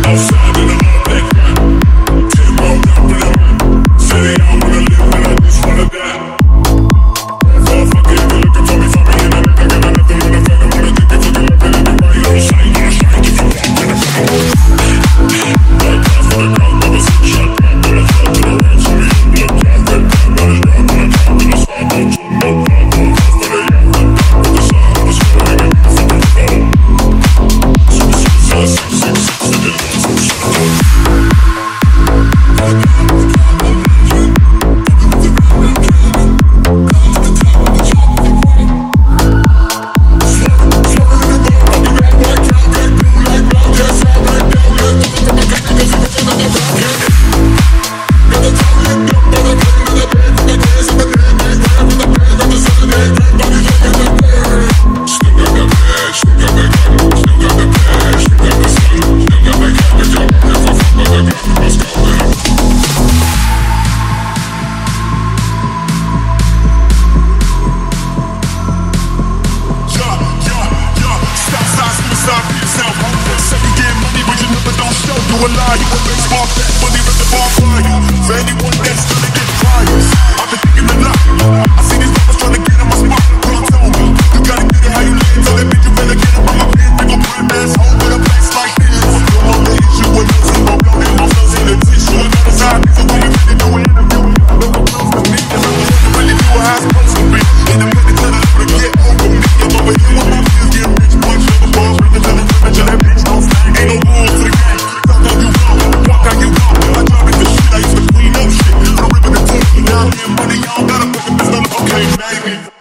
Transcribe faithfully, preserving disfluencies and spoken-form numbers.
You a lie, you a baseball bat, money with the ball fly. For anyone that's gonna get priors, I've been thinking a lot. I see these rappers trying to get in my spot. Girl, tell me, you gotta get it how you live. Tell that bitch you better get it by my pen. They gon' put an asshole with a place like this. No more the issue with no zero, no them no flows in the tissue. I got a side piece of what you really do an interview. No one knows to me, and I'm gonna really do what I'm supposed to be. Independent till the little get over me. I'm over here with my kids getting rich, punch on the balls, bring it to the women, till that bitch don't stand. Ain't no rules to the game. Walk how you want, I drive it the shit, I used to clean up shit. Put a rip in the team, now I'm getting money, y'all gotta put the business on the okay, baby.